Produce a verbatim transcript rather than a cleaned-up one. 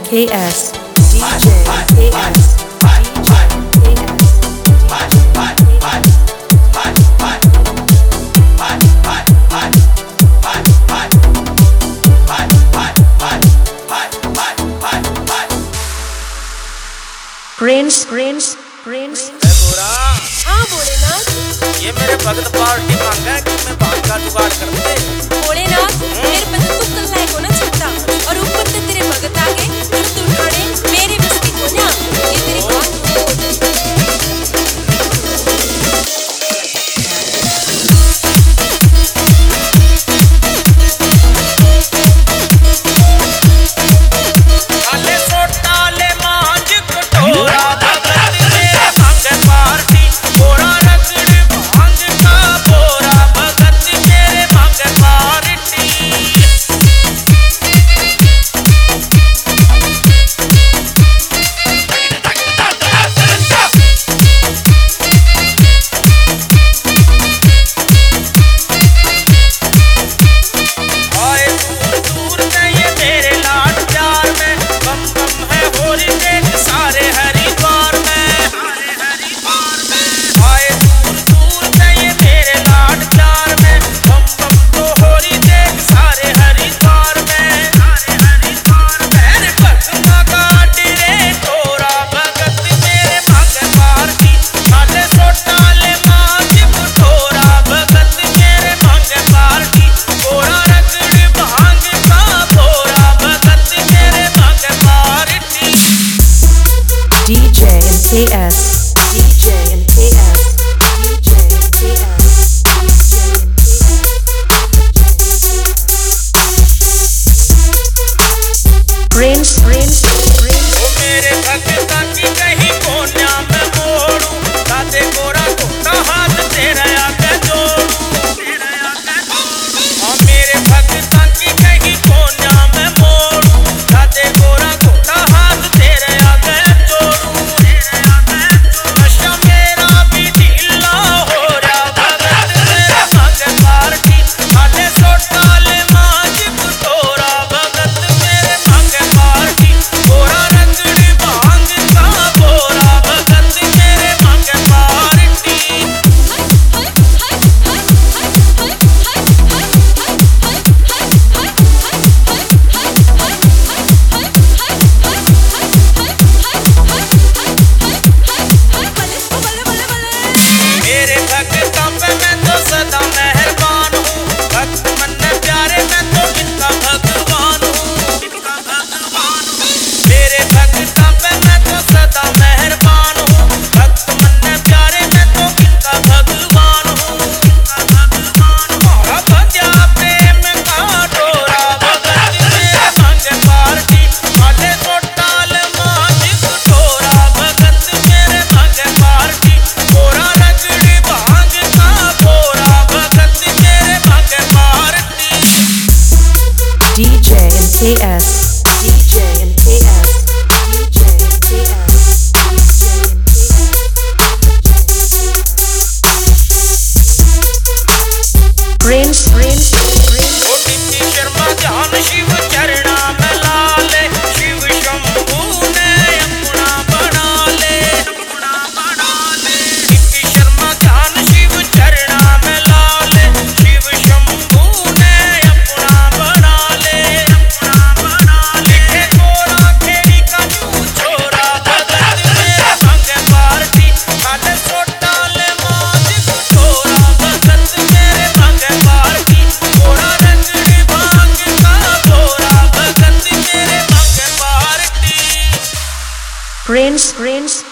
K S, D J K S, Prince, Prince, Prince. हाँ भोलेनाथ, ये मेरे भगत पार्टी मांगा है कि मैं भांग का जुगाड़ कर दे। भोलेनाथ मेरे पति तू कल लायक होना छट्टा और ऊपर से तेरे भगत आगे तुझ उठाने मेरे बस की कोन्या ये तेरी बात K S, D J and K S, D J and K S, Prince, Prince, Prince. ओ मेरे भगता की कहीं कोन्या में मोड़ू, दादे गोरा कोटा हाथ तेरा आके जोड़ू, तेरा आके जोड़ू। ओ मेरे भगता की कहीं कोन्या में मोड़ू, दादे गोरा कोटा हाथ तेरे आके जोड़ू, तेरे आके जोड़ू। नशा मेरा भी ढीला हो रहा भगत मेरे भगत पार्टी, हाले सोटाले मांझ कुटोरा भगत मेरे भगत पार्टी, गोरा रगड़ी भांग का बोरा भगत मेरे भगत पार्टी। मेरे भगतां पे मैं तो सदा मेहरबान हूँ, भक्त मन प्यारे मैं तो इनका भगवान हूँ, इनका भगवान हूँ। मेरे भगतां पे मैं तो सदा मेहरबान हूँ, भक्त मन प्यारे मैं तो इनका भगवान हूँ, इनका भगवान हूँ। मोरा बंध्या प्रेम का डोरा भगत मेरे भगत पार्टी, हाले सोटाल मांझ कुटोरा भगत मेरे भगत पार्टी, गोरा रगड़ी भांग का बोरा भगत मेरे भगत party. D J and K S, D J and K S, D J and K S, Prince, Prince, Prince. ओ टिप्पी शर्मा ध्यान शिव चरणा में लाले, शिव शंभू ने अपना बना ले, अपना बना ले। टिप्पी शर्मा ध्यान शिव चरणा में लाले, शिव शंभू ने अपना बना ले, अपना बना ले। लिखे गोरा खेड़ी का न्यू छोरा भगत मेरे भगत पार्टी, हाले सोटाले मांझ कुटोरा भगत मेरे भगत पार्टी, गोरा रगड़ी भांग का बोरा भगत मेरे भगत पार्टी। Prince, Prince.